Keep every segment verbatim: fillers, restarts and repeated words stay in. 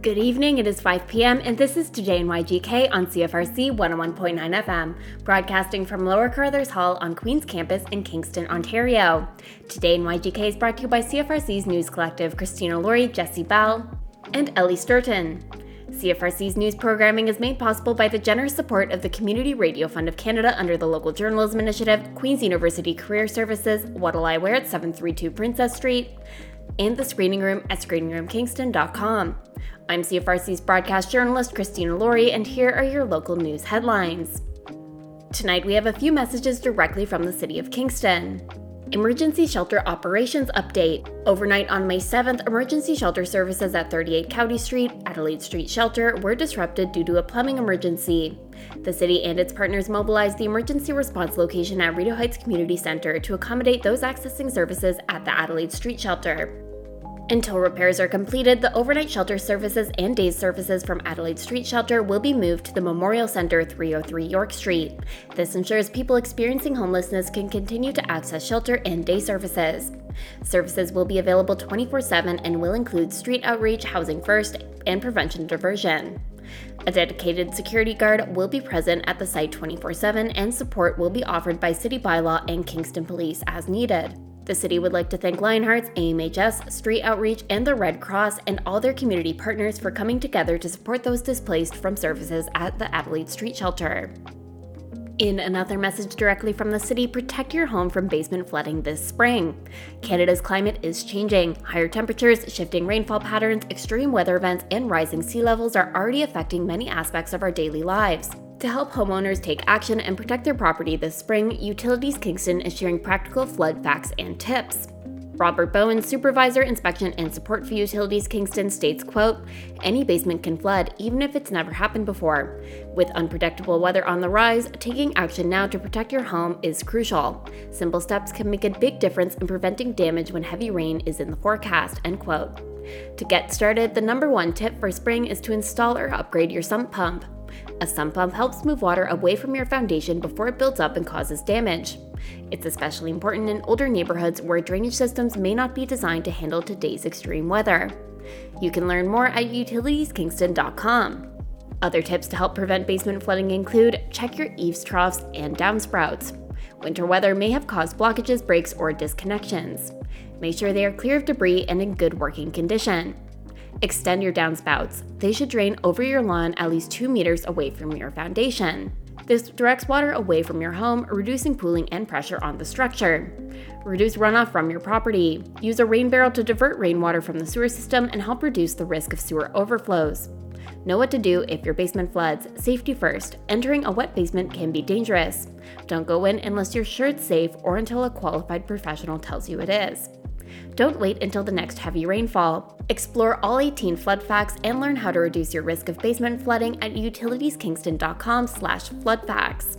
Good evening, it is five p.m. and this is Today in Y G K on C F R C one oh one point nine F M, broadcasting from Lower Carruthers Hall on Queen's Campus in Kingston, Ontario. Today in Y G K is brought to you by C F R C's News Collective, Christina Laurie, Jesse Bell, and Ellie Sturton. C F R C's news programming is made possible by the generous support of the Community Radio Fund of Canada under the Local Journalism Initiative, Queen's University Career Services, What'll I Wear at seven thirty-two Princess Street, and the Screening Room at screening room kingston dot com. I'm C F R C's broadcast journalist Christina Laurie, and here are your local news headlines. Tonight we have a few messages directly from the City of Kingston. Emergency Shelter Operations Update. Overnight on May seventh, emergency shelter services at thirty-eight Cowdy Street, Adelaide Street Shelter were disrupted due to a plumbing emergency. The city and its partners mobilized the emergency response location at Rideau Heights Community Centre to accommodate those accessing services at the Adelaide Street Shelter. Until repairs are completed, the overnight shelter services and day services from Adelaide Street Shelter will be moved to the Memorial Centre, three oh three York Street. This ensures people experiencing homelessness can continue to access shelter and day services. Services will be available twenty-four seven and will include street outreach, housing first, and prevention diversion. A dedicated security guard will be present at the site twenty-four seven, and support will be offered by City Bylaw and Kingston Police as needed. The city would like to thank Lionhearts, A M H S, Street Outreach, and the Red Cross and all their community partners for coming together to support those displaced from services at the Adelaide Street Shelter. In another message directly from the city, protect your home from basement flooding this spring. Canada's climate is changing. Higher temperatures, shifting rainfall patterns, extreme weather events, and rising sea levels are already affecting many aspects of our daily lives. To help homeowners take action and protect their property this spring, Utilities Kingston is sharing practical flood facts and tips. Robert Bowen, Supervisor, Inspection and Support for Utilities Kingston, states, quote, "Any basement can flood, even if it's never happened before. With unpredictable weather on the rise, taking action now to protect your home is crucial. Simple steps can make a big difference in preventing damage when heavy rain is in the forecast," end quote. To get started, the number one tip for spring is to install or upgrade your sump pump. A sump pump helps move water away from your foundation before it builds up and causes damage. It's especially important in older neighborhoods where drainage systems may not be designed to handle today's extreme weather. You can learn more at utilities kingston dot com. Other tips to help prevent basement flooding include check your eaves troughs and downspouts. Winter weather may have caused blockages, breaks, or disconnections. Make sure they are clear of debris and in good working condition. Extend your downspouts. They should drain over your lawn at least two meters away from your foundation. This directs water away from your home, reducing pooling and pressure on the structure. Reduce runoff from your property. Use a rain barrel to divert rainwater from the sewer system and help reduce the risk of sewer overflows. Know what to do if your basement floods. Safety first. Entering a wet basement can be dangerous. Don't go in unless you're sure it's safe or until a qualified professional tells you it is. Don't wait until the next heavy rainfall. Explore all eighteen flood facts and learn how to reduce your risk of basement flooding at utilities kingston dot com slash flood facts.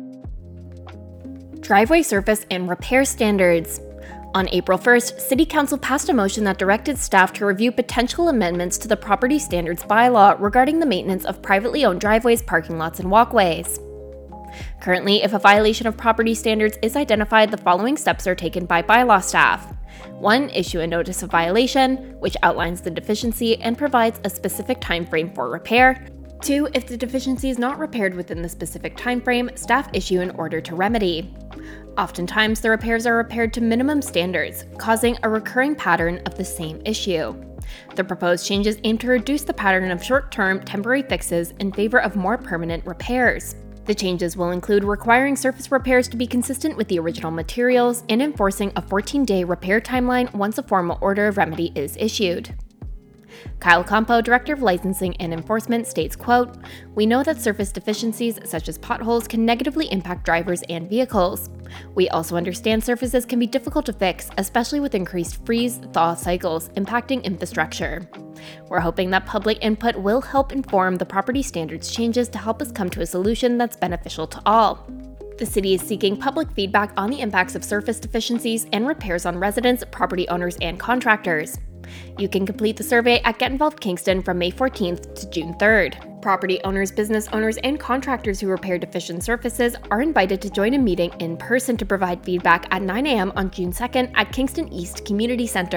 Driveway surface and repair standards. On April first, City Council passed a motion that directed staff to review potential amendments to the Property Standards Bylaw regarding the maintenance of privately owned driveways, parking lots, and walkways. Currently, if a violation of property standards is identified, the following steps are taken by bylaw staff. one. Issue a notice of violation, which outlines the deficiency and provides a specific time frame for repair. two. If the deficiency is not repaired within the specific time frame, staff issue an order to remedy. Oftentimes, the repairs are repaired to minimum standards, causing a recurring pattern of the same issue. The proposed changes aim to reduce the pattern of short-term, temporary fixes in favor of more permanent repairs. The changes will include requiring surface repairs to be consistent with the original materials and enforcing a fourteen-day repair timeline once a formal order of remedy is issued. Kyle Campo, Director of Licensing and Enforcement, states, quote, "We know that surface deficiencies such as potholes can negatively impact drivers and vehicles. We also understand surfaces can be difficult to fix, especially with increased freeze-thaw cycles impacting infrastructure. We're hoping that public input will help inform the property standards changes to help us come to a solution that's beneficial to all." The city is seeking public feedback on the impacts of surface deficiencies and repairs on residents, property owners, and contractors. You can complete the survey at Get Involved Kingston from May fourteenth to June third. Property owners, business owners, and contractors who repair deficient surfaces are invited to join a meeting in person to provide feedback at nine a.m. on June second at Kingston East Community Center.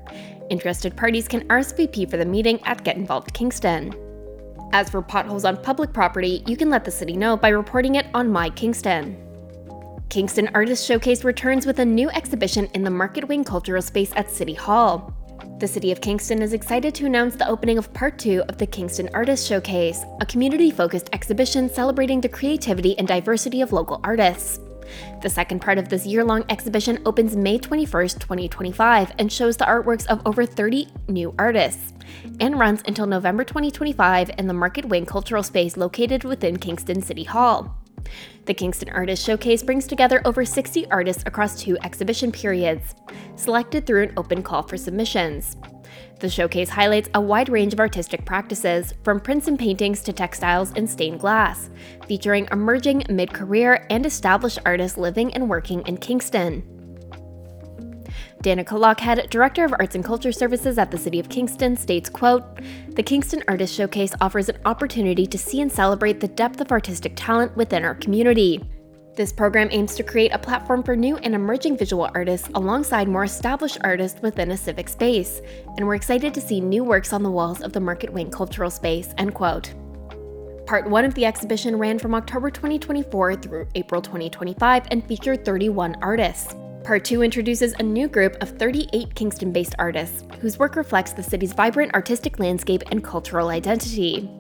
Interested parties can R S V P for the meeting at Get Involved Kingston. As for potholes on public property, you can let the city know by reporting it on My Kingston. Kingston Artist Showcase returns with a new exhibition in the Market Wing Cultural Space at City Hall. The City of Kingston is excited to announce the opening of Part two of the Kingston Artist Showcase, a community-focused exhibition celebrating the creativity and diversity of local artists. The second part of this year-long exhibition opens May twenty-first, twenty twenty-five, and shows the artworks of over thirty new artists, and runs until November twenty twenty-five in the Market Wing Cultural Space located within Kingston City Hall. The Kingston Artist Showcase brings together over sixty artists across two exhibition periods, selected through an open call for submissions. The showcase highlights a wide range of artistic practices, from prints and paintings to textiles and stained glass, featuring emerging, mid-career, and established artists living and working in Kingston. Danica Lockhead, Director of Arts and Culture Services at the City of Kingston, states, quote, "The Kingston Artist Showcase offers an opportunity to see and celebrate the depth of artistic talent within our community. This program aims to create a platform for new and emerging visual artists alongside more established artists within a civic space, and we're excited to see new works on the walls of the Market Wing Cultural Space," end quote. Part one of the exhibition ran from October twenty twenty-four through April twenty twenty-five and featured thirty-one artists. Part two introduces a new group of thirty-eight Kingston-based artists, whose work reflects the city's vibrant artistic landscape and cultural identity.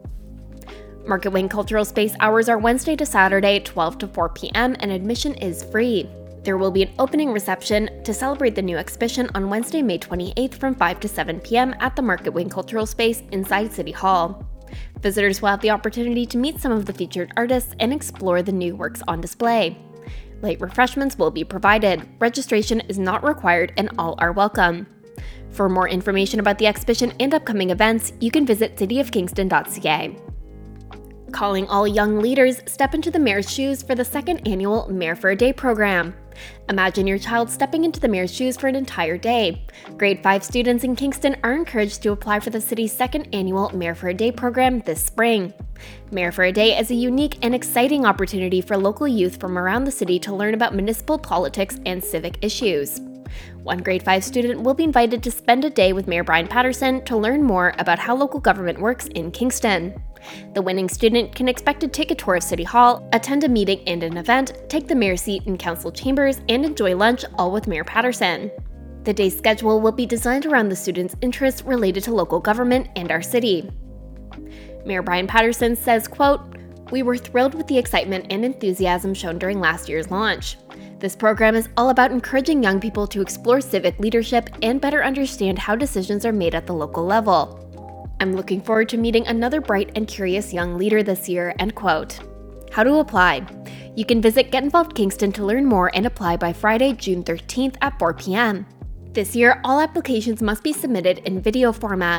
Market Wing Cultural Space hours are Wednesday to Saturday, twelve to four p.m., and admission is free. There will be an opening reception to celebrate the new exhibition on Wednesday, May twenty-eighth from five to seven p.m. at the Market Wing Cultural Space inside City Hall. Visitors will have the opportunity to meet some of the featured artists and explore the new works on display. Light refreshments will be provided. Registration is not required and all are welcome. For more information about the exhibition and upcoming events, you can visit city of kingston dot c a. Calling all young leaders, step into the mayor's shoes for the second annual Mayor for a Day program. Imagine your child stepping into the mayor's shoes for an entire day. Grade five students in Kingston are encouraged to apply for the city's second annual Mayor for a Day program this spring. Mayor for a Day is a unique and exciting opportunity for local youth from around the city to learn about municipal politics and civic issues. One grade five student will be invited to spend a day with Mayor Brian Patterson to learn more about how local government works in Kingston. The winning student can expect to take a tour of City Hall, attend a meeting and an event, take the mayor's seat in council chambers, and enjoy lunch, all with Mayor Patterson. The day's schedule will be designed around the students' interests related to local government and our city. Mayor Brian Patterson says, quote, "We were thrilled with the excitement and enthusiasm shown during last year's launch. This program is all about encouraging young people to explore civic leadership and better understand how decisions are made at the local level. I'm looking forward to meeting another bright and curious young leader this year," end quote. How to apply? You can visit Get Involved Kingston to learn more and apply by Friday, June thirteenth at four p.m. This year, all applications must be submitted in video format.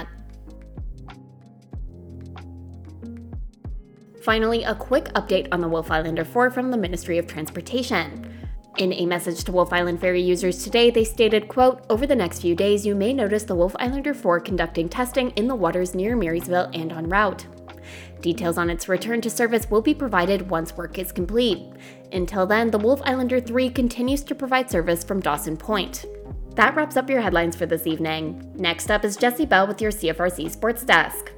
Finally, a quick update on the Wolf Islander four from the Ministry of Transportation. In a message to Wolf Island ferry users today, they stated, quote, "Over the next few days, you may notice the Wolf Islander four conducting testing in the waters near Marysville and en route. Details on its return to service will be provided once work is complete. Until then, the Wolf Islander three continues to provide service from Dawson Point." That wraps up your headlines for this evening. Next up is Jesse Bell with your C F R C Sports Desk.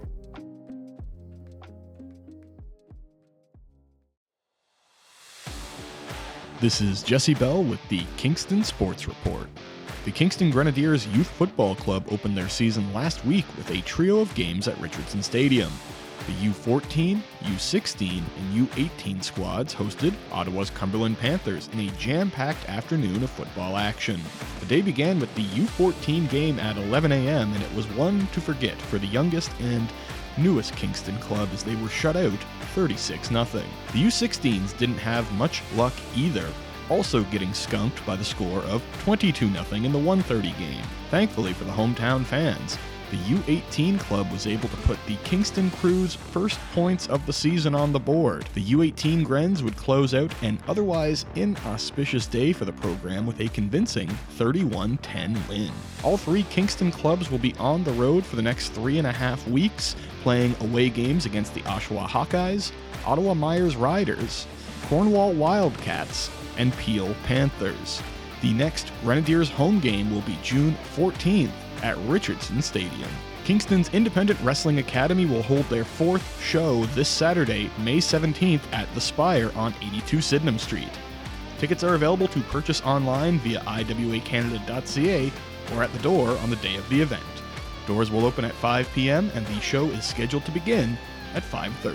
This is Jesse Bell with the Kingston Sports Report. The Kingston Grenadiers Youth Football Club opened their season last week with a trio of games at Richardson Stadium. The U fourteen, U sixteen, and U eighteen squads hosted Ottawa's Cumberland Panthers in a jam-packed afternoon of football action. The day began with the U fourteen game at eleven a.m., and it was one to forget for the youngest and newest Kingston club as they were shut out thirty-six nothing. The U sixteens didn't have much luck either, also getting skunked by the score of twenty-two nothing in the one thirty game. Thankfully for the hometown fans, the U eighteen club was able to put the Kingston Crew's first points of the season on the board. The U eighteen Grens would close out an otherwise inauspicious day for the program with a convincing thirty-one ten win. All three Kingston clubs will be on the road for the next three and a half weeks, playing away games against the Oshawa Hawkeyes, Ottawa Myers Riders, Cornwall Wildcats, and Peel Panthers. The next Grenadiers home game will be June fourteenth at Richardson Stadium. Kingston's Independent Wrestling Academy will hold their fourth show this Saturday, May seventeenth at The Spire on eighty-two Sydenham Street. Tickets are available to purchase online via I W A Canada dot C A or at the door on the day of the event. Doors will open at five p.m. and the show is scheduled to begin at five thirty.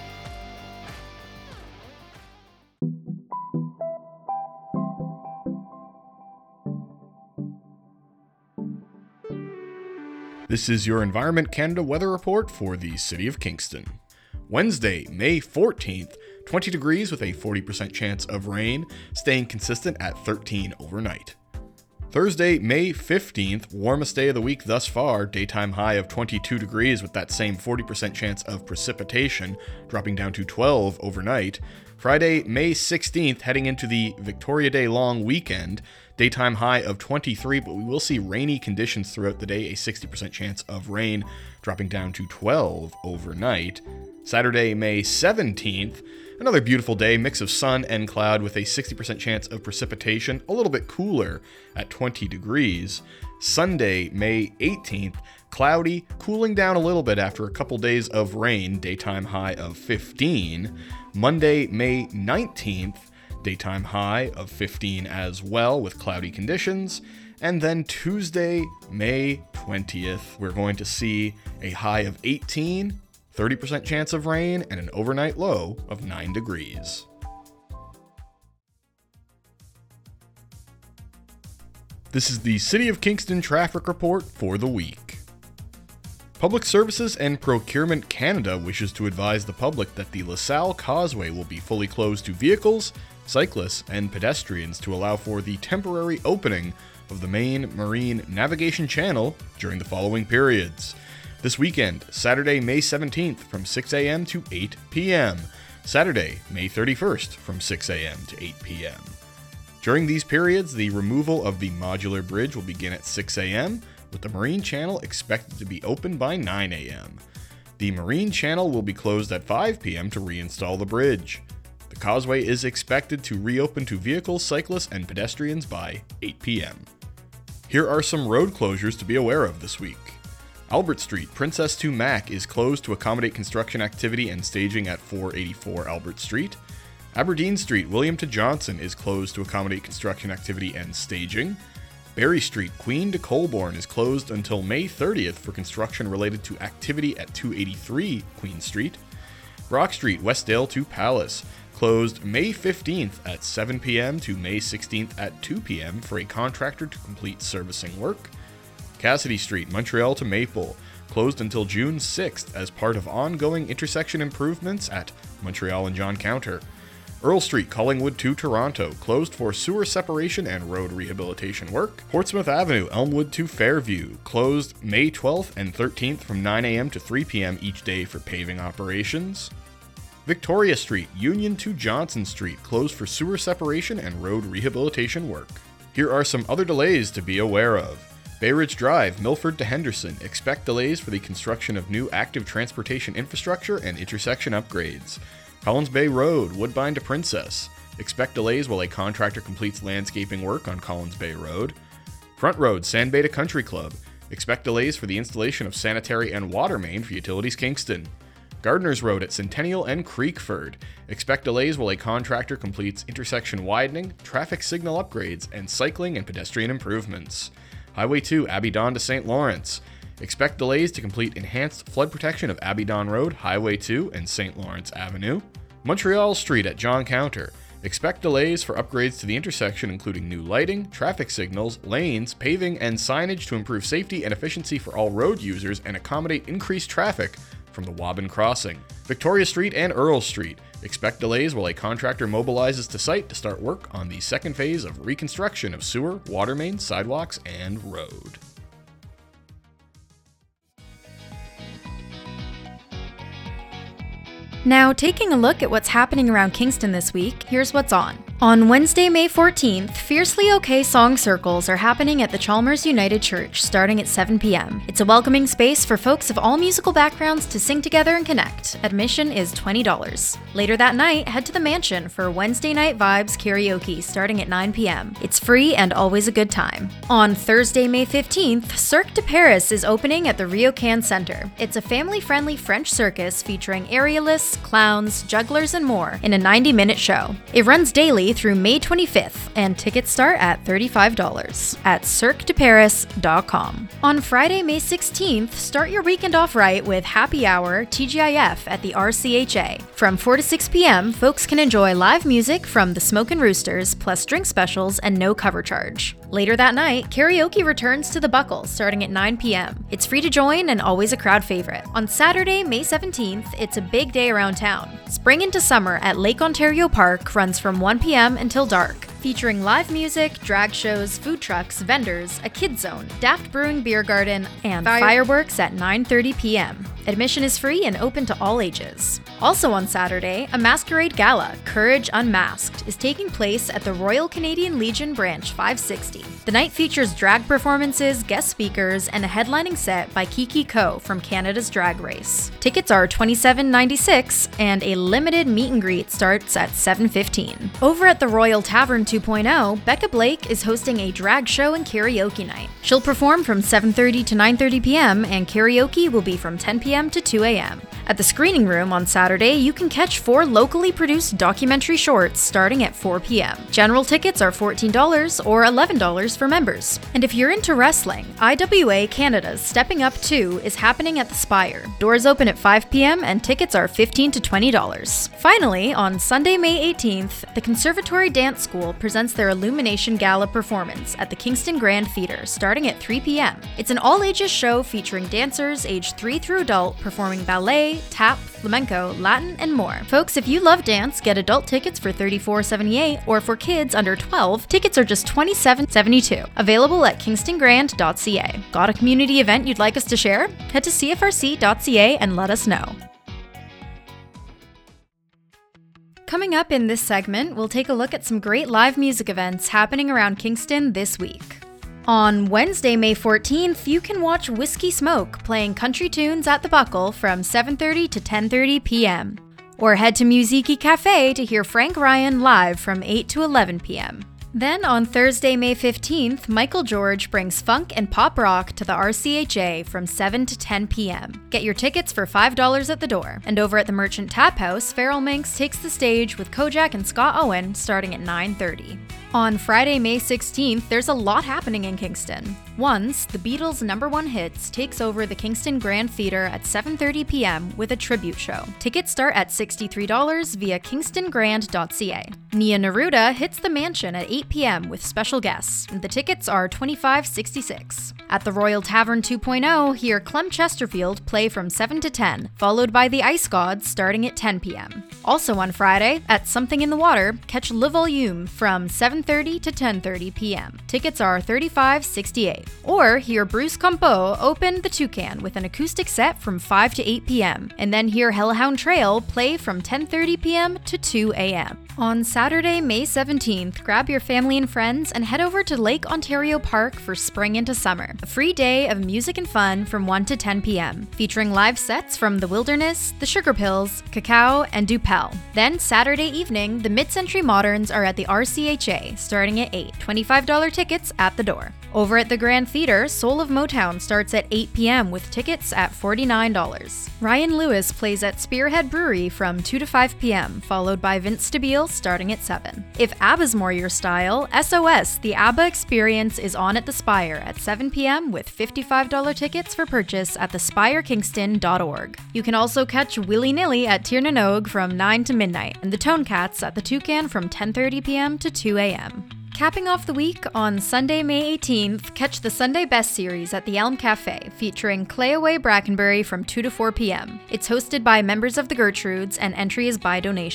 This is your Environment Canada weather report for the City of Kingston. Wednesday, May fourteenth, twenty degrees with a forty percent chance of rain, staying consistent at thirteen overnight. Thursday, May fifteenth, warmest day of the week thus far, daytime high of twenty-two degrees with that same forty percent chance of precipitation, dropping down to twelve overnight. Friday, May sixteenth, heading into the Victoria Day long weekend, daytime high of twenty-three, but we will see rainy conditions throughout the day, a sixty percent chance of rain, dropping down to twelve overnight. Saturday, May seventeenth, another beautiful day, mix of sun and cloud with a sixty percent chance of precipitation, a little bit cooler at twenty degrees. Sunday, May eighteenth, cloudy, cooling down a little bit after a couple days of rain, daytime high of fifteen. Monday, May nineteenth, daytime high of fifteen as well with cloudy conditions. And then Tuesday, May twentieth, we're going to see a high of eighteen, thirty percent chance of rain, and an overnight low of nine degrees. This is the City of Kingston traffic report for the week. Public Services and Procurement Canada wishes to advise the public that the LaSalle Causeway will be fully closed to vehicles, cyclists, and pedestrians to allow for the temporary opening of the main marine navigation channel during the following periods. This weekend, Saturday, May seventeenth from six a.m. to eight p.m. Saturday, May thirty-first from six a.m. to eight p.m. During these periods, the removal of the modular bridge will begin at six a.m., with the marine channel expected to be open by nine a.m. The marine channel will be closed at five p.m. to reinstall the bridge. The causeway is expected to reopen to vehicles, cyclists, and pedestrians by eight p.m. Here are some road closures to be aware of this week. Albert Street, Princess to Mac is closed to accommodate construction activity and staging at four eighty-four Albert Street. Aberdeen Street, William to Johnson is closed to accommodate construction activity and staging. Barry Street, Queen to Colborne is closed until May thirtieth for construction related to activity at two eighty-three Queen Street. Brock Street, Westdale to Palace, closed May fifteenth at seven p.m. to May sixteenth at two p.m. for a contractor to complete servicing work. Cassidy Street, Montreal to Maple, closed until June sixth as part of ongoing intersection improvements at Montreal and John Counter. Earl Street, Collingwood to Toronto, closed for sewer separation and road rehabilitation work. Portsmouth Avenue, Elmwood to Fairview, closed May twelfth and thirteenth from nine a.m. to three p.m. each day for paving operations. Victoria Street, Union to Johnson Street, closed for sewer separation and road rehabilitation work. Here are some other delays to be aware of. Bay Ridge Drive, Milford to Henderson, expect delays for the construction of new active transportation infrastructure and intersection upgrades. Collins Bay Road, Woodbine to Princess, expect delays while a contractor completes landscaping work on Collins Bay Road. Front Road, Sand Bay to Country Club, expect delays for the installation of sanitary and water main for Utilities Kingston. Gardner's Road at Centennial and Creekford, expect delays while a contractor completes intersection widening, traffic signal upgrades, and cycling and pedestrian improvements. Highway two, Abidon to Saint Lawrence, expect delays to complete enhanced flood protection of Abidon Road, Highway two, and Saint Lawrence Avenue. Montreal Street at John Counter, expect delays for upgrades to the intersection including new lighting, traffic signals, lanes, paving, and signage to improve safety and efficiency for all road users and accommodate increased traffic from the Wobbin Crossing. Victoria Street and Earl Street, expect delays while a contractor mobilizes to site to start work on the second phase of reconstruction of sewer, water main, sidewalks, and road. Now, taking a look at what's happening around Kingston this week, here's what's on. On Wednesday, May fourteenth, Fiercely OK Song Circles are happening at the Chalmers United Church starting at seven p.m. It's a welcoming space for folks of all musical backgrounds to sing together and connect. Admission is twenty dollars. Later that night, head to the Mansion for Wednesday Night Vibes Karaoke starting at nine p.m. It's free and always a good time. On Thursday, May fifteenth, Cirque de Paris is opening at the Ryokan Center. It's a family-friendly French circus featuring aerialists, clowns, jugglers, and more in a ninety-minute show. It runs daily through May twenty-fifth, and tickets start at thirty-five dollars at cirque de paris dot com. On Friday, May sixteenth, start your weekend off right with Happy Hour T G I F at the R C H A. From four to six p.m., folks can enjoy live music from the Smokin' Roosters, plus drink specials and no cover charge. Later that night, karaoke returns to the Buckle starting at nine p.m. It's free to join and always a crowd favorite. On Saturday, May seventeenth, it's a big day around town. Spring into Summer at Lake Ontario Park runs from one p.m. until dark, featuring live music, drag shows, food trucks, vendors, a kids zone, Daft Brewing Beer Garden, and Fire- fireworks at nine thirty p.m. Admission is free and open to all ages. Also on Saturday, a masquerade gala, Courage Unmasked, is taking place at the Royal Canadian Legion Branch five sixty. The night features drag performances, guest speakers, and a headlining set by Kiki Ko from Canada's Drag Race. Tickets are twenty-seven ninety-six, and a limited meet and greet starts at seven fifteen. Over at the Royal Tavern two point oh, Becca Blake is hosting a drag show and karaoke night. She'll perform from seven thirty to nine thirty p.m., and karaoke will be from ten p.m. to two a.m. At the Screening Room on Saturday, you can catch four locally produced documentary shorts starting at four p.m. General tickets are fourteen dollars or eleven dollars for members. And if you're into wrestling, I W A Canada's Stepping Up two is happening at the Spire. Doors open at five p.m. and tickets are fifteen to twenty dollars. Finally, on Sunday, May eighteenth, the Conservatory Dance School presents their Illumination Gala performance at the Kingston Grand Theatre starting at three p.m. It's an all-ages show featuring dancers aged three through adult performing ballet, tap, flamenco, Latin, and more. Folks, if you love dance, get adult tickets for thirty-four seventy-eight, or for kids under twelve, tickets are just twenty-seven seventy-two. Available at kingston grand dot c a. Got a community event you'd like us to share? Head to c f r c dot c a and let us know. Coming up in this segment, we'll take a look at some great live music events happening around Kingston this week. On Wednesday, May fourteenth, you can watch Whiskey Smoke playing country tunes at the Buckle from seven thirty to ten thirty p.m. Or head to Musiki Cafe to hear Frank Ryan live from eight to eleven p.m. Then on Thursday, May fifteenth, Michael George brings funk and pop rock to the R C H A from seven to ten p.m. Get your tickets for five dollars at the door. And over at the Merchant Tap House, Feral Minx takes the stage with Kojak and Scott Owen starting at nine thirty. On Friday, May sixteenth, there's a lot happening in Kingston. Once, the Beatles' number one hits takes over the Kingston Grand Theatre at seven thirty p.m. with a tribute show. Tickets start at sixty-three dollars via kingston grand dot c a. Nia Neruda hits the Mansion at eight p.m. with special guests. The tickets are twenty-five sixty-six. At the Royal Tavern two point oh, hear Clem Chesterfield play from seven to ten, followed by the Ice Gods starting at ten p.m. Also on Friday, at Something in the Water, catch Le Volume from seven thirty to ten thirty p.m. Tickets are thirty-five sixty-eight. Or hear Bruce Campeau open the Toucan with an acoustic set from five to eight p.m. and then hear Hellhound Trail play from ten thirty p.m. to two a.m. On Saturday, May seventeenth, grab your family and friends and head over to Lake Ontario Park for Spring into Summer, a free day of music and fun from one to ten p.m., featuring live sets from The Wilderness, The Sugar Pills, Cacao, and Dupel. Then Saturday evening, the Mid-Century Moderns are at the R C H A, starting at eight, twenty-five dollars tickets at the door. Over at the Grand Theatre, Soul of Motown starts at eight p.m. with tickets at forty-nine dollars. Ryan Lewis plays at Spearhead Brewery from two to five p.m., followed by Vince Stabile starting at seven. If ABBA's more your style, S O S, the ABBA Experience is on at the Spire at seven p.m. with fifty-five dollars tickets for purchase at the spire kingston dot org. You can also catch Willy Nilly at Tir na Nog from nine to midnight, and the Tone Cats at the Toucan from ten thirty p.m. to two a.m. Capping off the week, on Sunday, May eighteenth, catch the Sunday Best Series at the Elm Cafe, featuring Clayaway Brackenbury from two to four p.m. It's hosted by members of the Gertrudes, and entry is by donation.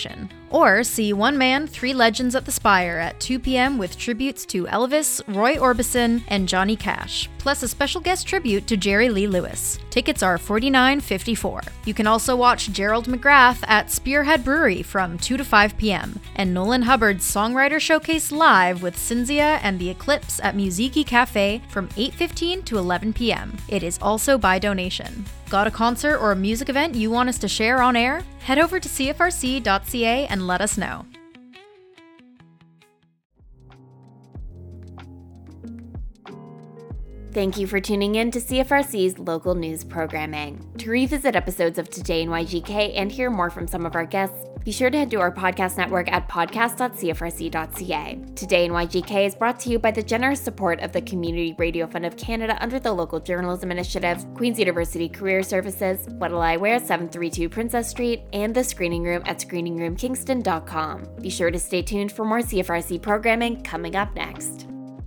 Or see One Man, Three Legends at the Spire at two p.m. with tributes to Elvis, Roy Orbison, and Johnny Cash, plus a special guest tribute to Jerry Lee Lewis. Tickets are forty-nine dollars and fifty-four cents. You can also watch Gerald McGrath at Spearhead Brewery from two to five p.m. and Nolan Hubbard's Songwriter Showcase live with Cinzia and the Eclipse at Musiki Cafe from eight fifteen to eleven p.m. It is also by donation. Got a concert or a music event you want us to share on air? Head over to c f r c dot c a and let us know. Thank you for tuning in to C F R C's local news programming. To revisit episodes of Today in Y G K and hear more from some of our guests, be sure to head to our podcast network at podcast dot c f r c dot c a. Today in Y G K is brought to you by the generous support of the Community Radio Fund of Canada under the Local Journalism Initiative, Queen's University Career Services, What'll I Wear, seven thirty-two Princess Street, and the Screening Room at screening room kingston dot com. Be sure to stay tuned for more C F R C programming coming up next.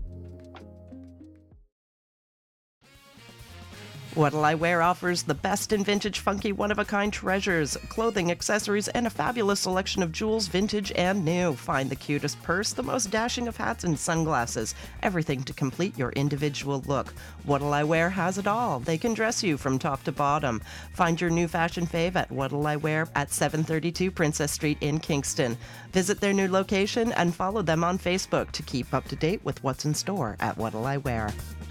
What'll I Wear offers the best in vintage, funky, one-of-a-kind treasures, clothing, accessories, and a fabulous selection of jewels, vintage and new. Find the cutest purse, the most dashing of hats and sunglasses, everything to complete your individual look. What'll I Wear has it all. They can dress you from top to bottom. Find your new fashion fave at What'll I Wear at seven thirty-two Princess Street in Kingston. Visit their new location and follow them on Facebook to keep up to date with what's in store at What'll I Wear.